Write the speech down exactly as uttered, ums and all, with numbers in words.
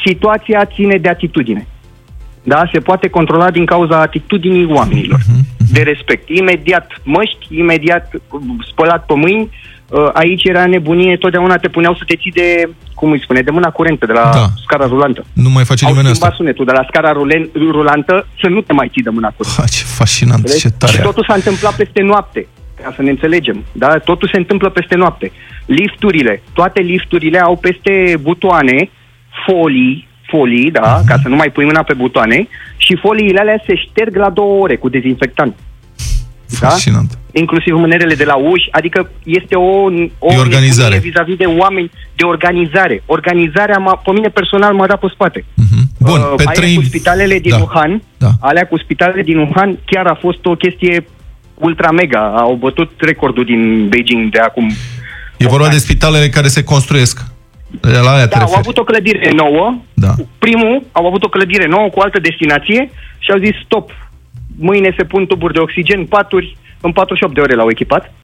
situația ține de atitudine. Da? Se poate controla din cauza atitudinii oamenilor. De respect. Imediat măști, imediat spălat pe mâini. Aici era nebunie, totdeauna te puneau să te ții de, cum îi spune, de mâna curentă, de la da. scara rulantă. Nu mai face nimeni asta. Au schimbat sunetul de la scara rulen, rulantă să nu te mai ții de mâna curentă. Ha, ce fascinant, ce tare. Și totul s-a întâmplat peste noapte, ca să ne înțelegem. Da? Totul se întâmplă peste noapte. Lifturile, toate lifturile au peste butoane folii, folii, da, uh-huh. ca să nu mai pui mâna pe butoane, și foliile alea se șterg la două ore cu dezinfectant. Fascinant. Da? Inclusiv mânerele de la uși, adică este o, o organizare vis-a-vis de oameni, de organizare. Organizarea, m-a, pe mine personal, m-a dat pe spate. Uh-huh. Bun, uh, pe alea trei... cu spitalele din da. Wuhan, da. alea cu spitalele din Wuhan, chiar a fost o chestie ultra-mega. Au bătut recordul din Beijing de acum. E vorba de spitalele care se construiesc. La aia da, au avut o clădire nouă. Da. Primul, au avut o clădire nouă cu altă destinație și au zis stop. Mâine se pun tuburi de oxigen, paturi, în patruzeci și opt de ore l-au echipat.